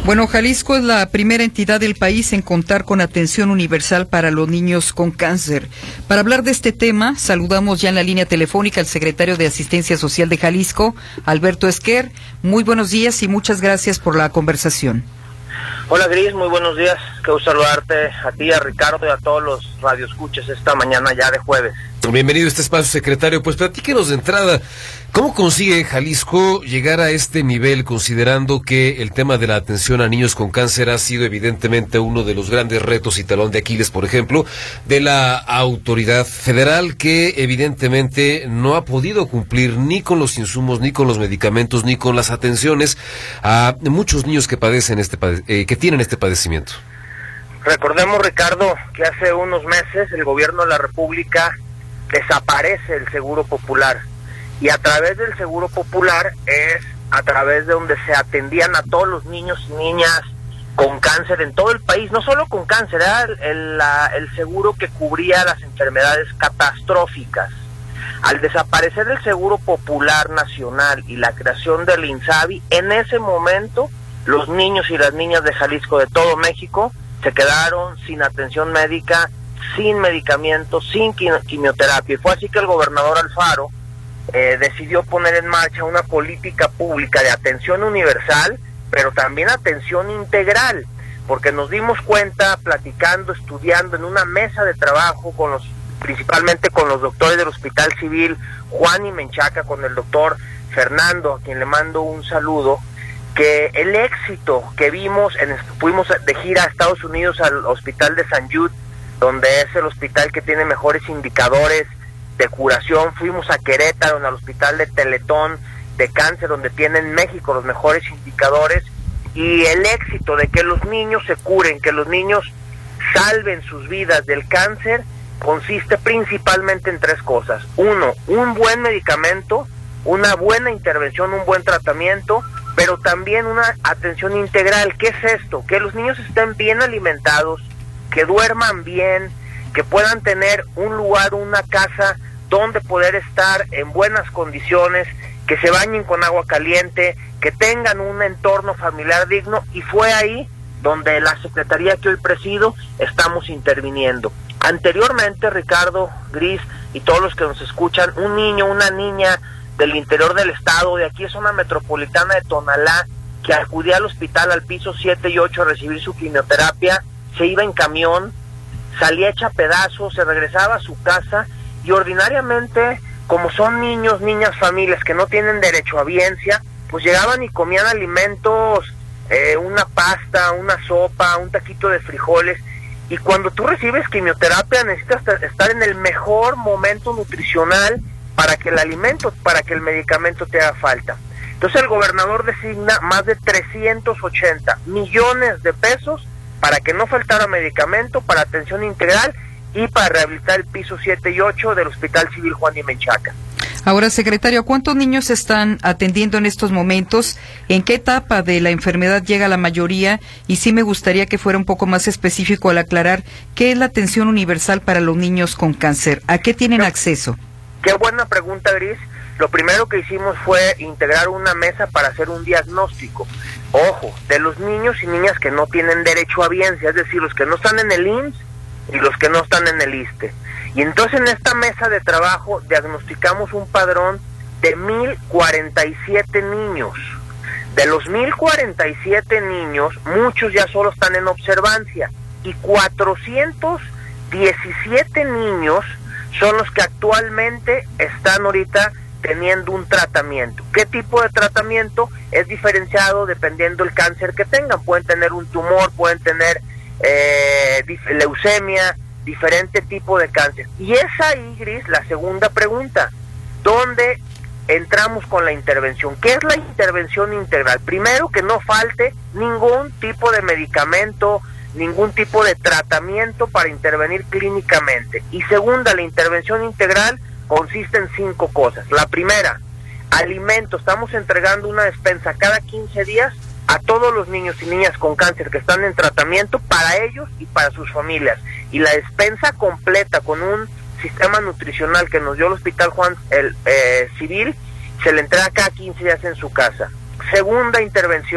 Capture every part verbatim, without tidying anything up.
Bueno, Jalisco es la primera entidad del país en contar con atención universal para los niños con cáncer. Para hablar de este tema, saludamos ya en la línea telefónica al secretario de Asistencia Social de Jalisco, Alberto Esquer. Muy buenos días y muchas gracias por la conversación. Hola Gris, muy buenos días. Qué gusto saludarte a ti, a Ricardo y a todos los radioescuchas esta mañana ya de jueves. Bienvenido a este espacio, secretario. Pues platíquenos de entrada, ¿cómo consigue Jalisco llegar a este nivel, considerando que el tema de la atención a niños con cáncer ha sido evidentemente uno de los grandes retos y talón de Aquiles, por ejemplo, de la autoridad federal, que evidentemente no ha podido cumplir ni con los insumos, ni con los medicamentos, ni con las atenciones a muchos niños que padecen este pade- eh, que tienen este padecimiento? Recordemos, Ricardo, que hace unos meses el gobierno de la República desaparece el Seguro Popular, y a través del Seguro Popular es a través de donde se atendían a todos los niños y niñas con cáncer en todo el país, no solo con cáncer, era el, el, la, el seguro que cubría las enfermedades catastróficas. Al desaparecer el Seguro Popular Nacional y la creación del INSABI, en ese momento los niños y las niñas de Jalisco, de todo México, se quedaron sin atención médica, sin medicamentos, sin quimioterapia. Y fue así que el gobernador Alfaro eh, decidió poner en marcha una política pública de atención universal, pero también atención integral, porque nos dimos cuenta, platicando, estudiando en una mesa de trabajo, con los principalmente con los doctores del Hospital Civil, Juan y Menchaca, con el doctor Fernando, a quien le mando un saludo, que el éxito que vimos, en, fuimos de gira a Estados Unidos al Hospital de Saint Jude, donde es el hospital que tiene mejores indicadores de curación. Fuimos a Querétaro, al Hospital de Teletón de Cáncer, donde tiene en México los mejores indicadores, y el éxito de que los niños se curen, que los niños salven sus vidas del cáncer, consiste principalmente en tres cosas. Uno, un buen medicamento, una buena intervención, un buen tratamiento, pero también una atención integral. ¿Qué es esto? Que los niños estén bien alimentados, que duerman bien, que puedan tener un lugar, una casa donde poder estar en buenas condiciones, que se bañen con agua caliente, que tengan un entorno familiar digno, y fue ahí donde la Secretaría que hoy presido estamos interviniendo. Anteriormente, Ricardo, Gris y todos los que nos escuchan, un niño, una niña del interior del estado, de aquí es zona metropolitana de Tonalá, que acudía al hospital al piso siete y ocho a recibir su quimioterapia, se iba en camión, salía hecha pedazos, se regresaba a su casa, y ordinariamente, como son niños, niñas, familias que no tienen derecho a biencia, pues llegaban y comían alimentos, eh, una pasta, una sopa, un taquito de frijoles, y cuando tú recibes quimioterapia necesitas estar en el mejor momento nutricional para que el alimento, para que el medicamento te haga falta. Entonces el gobernador designa más de trescientos ochenta millones de pesos para que no faltara medicamento, para atención integral y para rehabilitar el piso siete y ocho del Hospital Civil Juan y Menchaca. Ahora, secretario, ¿cuántos niños se están atendiendo en estos momentos? ¿En qué etapa de la enfermedad llega la mayoría? Y sí me gustaría que fuera un poco más específico al aclarar qué es la atención universal para los niños con cáncer. ¿A qué tienen acceso? Qué buena pregunta, Gris. Lo primero que hicimos fue integrar una mesa para hacer un diagnóstico. Ojo, de los niños y niñas que no tienen derecho a biencia, es decir, los que no están en el I M S S y los que no están en el ISSSTE. Y entonces en esta mesa de trabajo diagnosticamos un padrón de mil cuarenta y siete niños. De los mil cuarenta y siete niños, muchos ya solo están en observancia, y cuatrocientos diecisiete niños son los que actualmente están ahorita teniendo un tratamiento. ¿Qué tipo de tratamiento? Es diferenciado dependiendo del cáncer que tengan. Pueden tener un tumor, pueden tener eh, leucemia, diferente tipo de cáncer. Y es ahí, Gris, la segunda pregunta, ¿dónde entramos con la intervención? ¿Qué es la intervención integral? Primero, que no falte ningún tipo de medicamento, ningún tipo de tratamiento para intervenir clínicamente. Y segunda, la intervención integral consiste en cinco cosas. La primera, alimento. Estamos entregando una despensa cada quince días a todos los niños y niñas con cáncer que están en tratamiento, para ellos y para sus familias. Y la despensa completa con un sistema nutricional que nos dio el Hospital Juan el eh, Civil, se le entrega cada quince días en su casa. Segunda intervención,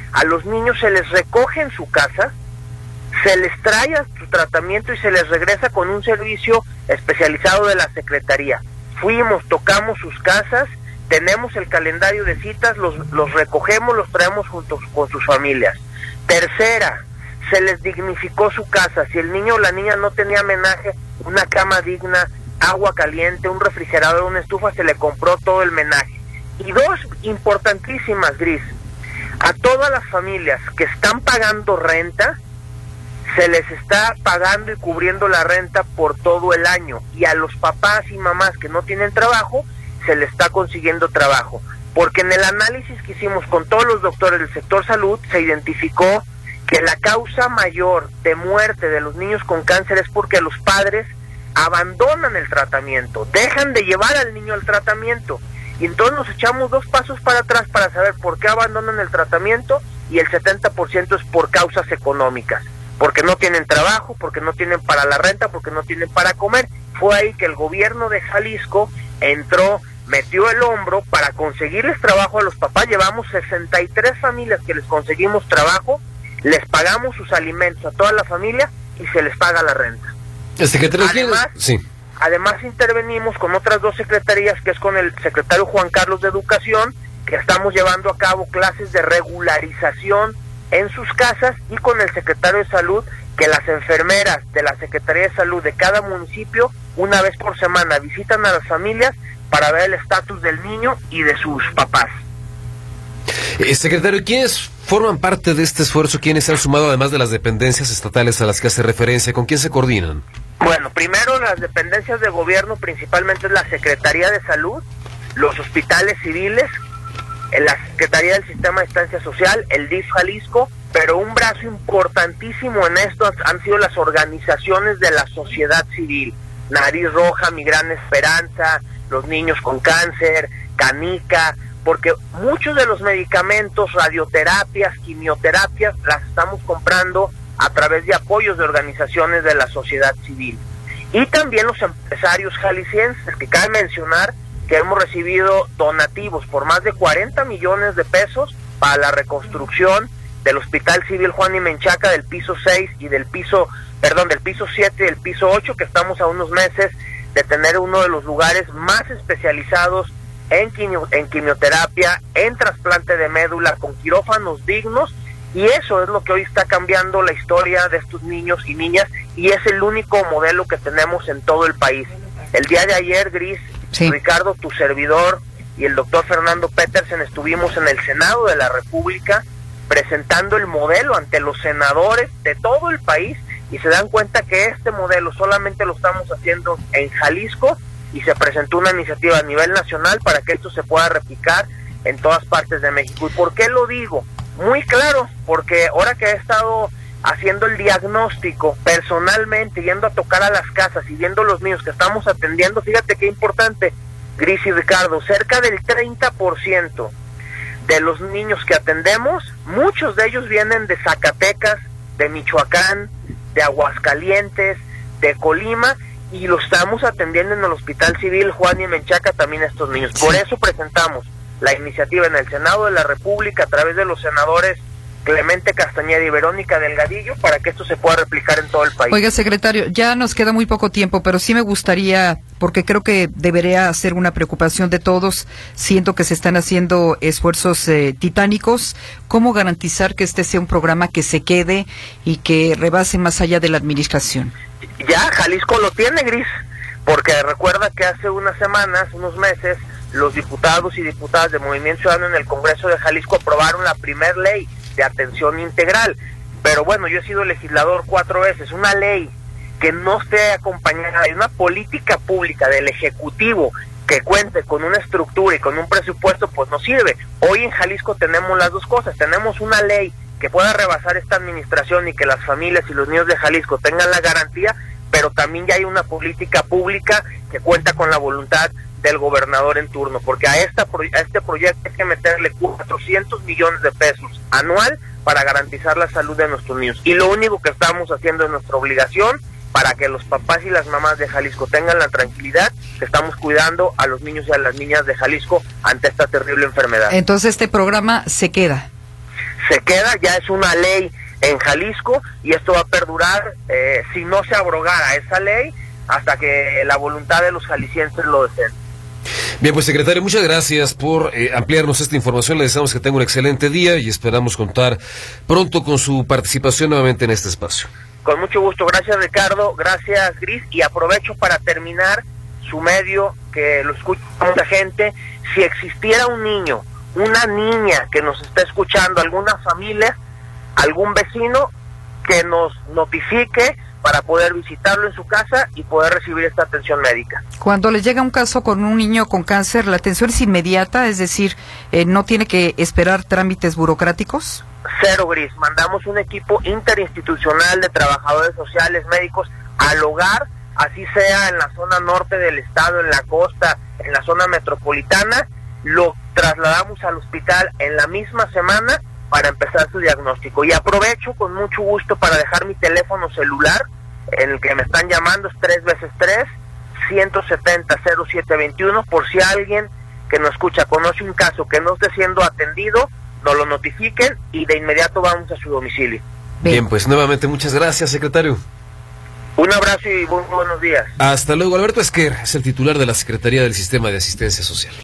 A los niños se les recoge en su casa, se les trae a su tratamiento y se les regresa con un servicio especializado de la Secretaría. Fuimos, tocamos sus casas, tenemos el calendario de citas, los, los recogemos, los traemos juntos con sus familias. Tercera, se les dignificó su casa. Si el niño o la niña no tenía menaje, una cama digna, agua caliente, un refrigerador, una estufa, se le compró todo el menaje. Y dos importantísimas, Gris, a todas las familias que están pagando renta, se les está pagando y cubriendo la renta por todo el año, y a los papás y mamás que no tienen trabajo, se les está consiguiendo trabajo, porque en el análisis que hicimos con todos los doctores del sector salud, se identificó que la causa mayor de muerte de los niños con cáncer es porque los padres abandonan el tratamiento, dejan de llevar al niño al tratamiento, y entonces nos echamos dos pasos para atrás para saber por qué abandonan el tratamiento, y el setenta por ciento es por causas económicas, porque no tienen trabajo, porque no tienen para la renta, porque no tienen para comer. Fue ahí que el gobierno de Jalisco entró, metió el hombro para conseguirles trabajo a los papás. Llevamos sesenta y tres familias que les conseguimos trabajo, les pagamos sus alimentos a toda la familia y se les paga la renta. El secretario, además, sí. además intervenimos con otras dos secretarías, que es con el secretario Juan Carlos de Educación, que estamos llevando a cabo clases de regularización en sus casas, y con el secretario de Salud, que las enfermeras de la Secretaría de Salud de cada municipio, una vez por semana, visitan a las familias para ver el estatus del niño y de sus papás. Eh, secretario, ¿quiénes forman parte de este esfuerzo? ¿Quiénes se han sumado, además de las dependencias estatales a las que hace referencia? ¿Con quién se coordinan? Bueno, primero las dependencias de gobierno, principalmente es la Secretaría de Salud, los hospitales civiles, la Secretaría del Sistema de Asistencia Social, el D I F Jalisco, pero un brazo importantísimo en esto han sido las organizaciones de la sociedad civil, Nariz Roja, Mi Gran Esperanza, los niños con cáncer, Canica, porque muchos de los medicamentos, radioterapias, quimioterapias, las estamos comprando a través de apoyos de organizaciones de la sociedad civil. Y también los empresarios jaliscienses, que cabe mencionar que hemos recibido donativos por más de cuarenta millones de pesos para la reconstrucción del Hospital Civil Juan y Menchaca, del piso seis y del piso, perdón, del piso siete y del piso ocho, que estamos a unos meses de tener uno de los lugares más especializados en, quimio, en quimioterapia, en trasplante de médula, con quirófanos dignos, y eso es lo que hoy está cambiando la historia de estos niños y niñas, y es el único modelo que tenemos en todo el país. El día de ayer, Gris, sí. Ricardo, tu servidor y el doctor Fernando Petersen estuvimos en el Senado de la República presentando el modelo ante los senadores de todo el país, y se dan cuenta que este modelo solamente lo estamos haciendo en Jalisco, y se presentó una iniciativa a nivel nacional para que esto se pueda replicar en todas partes de México. ¿Y por qué lo digo? Muy claro, porque ahora que he estado haciendo el diagnóstico personalmente, yendo a tocar a las casas y viendo los niños que estamos atendiendo, fíjate qué importante, Gris y Ricardo, cerca del treinta por ciento de los niños que atendemos, muchos de ellos vienen de Zacatecas, de Michoacán, de Aguascalientes, de Colima, y lo estamos atendiendo en el Hospital Civil Juan y Menchaca también a estos niños. Por eso presentamos la iniciativa en el Senado de la República a través de los senadores Clemente Castañeda y Verónica Delgadillo, para que esto se pueda replicar en todo el país. Oiga, secretario, ya nos queda muy poco tiempo, pero sí me gustaría, porque creo que debería ser una preocupación de todos, siento que se están haciendo esfuerzos eh, titánicos, ¿cómo garantizar que este sea un programa que se quede y que rebase más allá de la administración? Ya, Jalisco lo tiene, Gris, porque recuerda que hace unas semanas, unos meses, los diputados y diputadas de Movimiento Ciudadano en el Congreso de Jalisco aprobaron la primer ley de atención integral, pero bueno, yo he sido legislador cuatro veces, una ley que no esté acompañada de una política pública del Ejecutivo que cuente con una estructura y con un presupuesto, pues no sirve. Hoy en Jalisco tenemos las dos cosas, tenemos una ley que pueda rebasar esta administración y que las familias y los niños de Jalisco tengan la garantía, pero también ya hay una política pública que cuenta con la voluntad del gobernador en turno, porque a, esta, a este proyecto hay que meterle cuatrocientos millones de pesos anual para garantizar la salud de nuestros niños, y lo único que estamos haciendo es nuestra obligación para que los papás y las mamás de Jalisco tengan la tranquilidad que estamos cuidando a los niños y a las niñas de Jalisco ante esta terrible enfermedad. Entonces este programa se queda. se queda, ya es una ley en Jalisco y esto va a perdurar eh, si no se abrogara esa ley hasta que la voluntad de los jaliscienses lo deseen. Bien, pues secretario, muchas gracias por eh, ampliarnos esta información. Le deseamos que tenga un excelente día y esperamos contar pronto con su participación nuevamente en este espacio. Con mucho gusto, gracias Ricardo, gracias Gris, y aprovecho para terminar su medio, que lo escucha mucha gente. Si existiera un niño, una niña que nos está escuchando, alguna familia, algún vecino, que nos notifique para poder visitarlo en su casa y poder recibir esta atención médica. Cuando les llega un caso con un niño con cáncer, ¿la atención es inmediata? Es decir, eh, ¿no tiene que esperar trámites burocráticos? Cero, Gris. Mandamos un equipo interinstitucional de trabajadores sociales, médicos, al hogar, así sea en la zona norte del estado, en la costa, en la zona metropolitana. Lo trasladamos al hospital en la misma semana para empezar su diagnóstico. Y aprovecho con mucho gusto para dejar mi teléfono celular, en el que me están llamando, es tres veces tres, ciento setenta, cero siete veintiuno, por si alguien que nos escucha conoce un caso que no esté siendo atendido, nos lo notifiquen y de inmediato vamos a su domicilio. Bien, Bien pues nuevamente muchas gracias, secretario. Un abrazo y muy buenos días. Hasta luego. Alberto Esquer es el titular de la Secretaría del Sistema de Asistencia Social.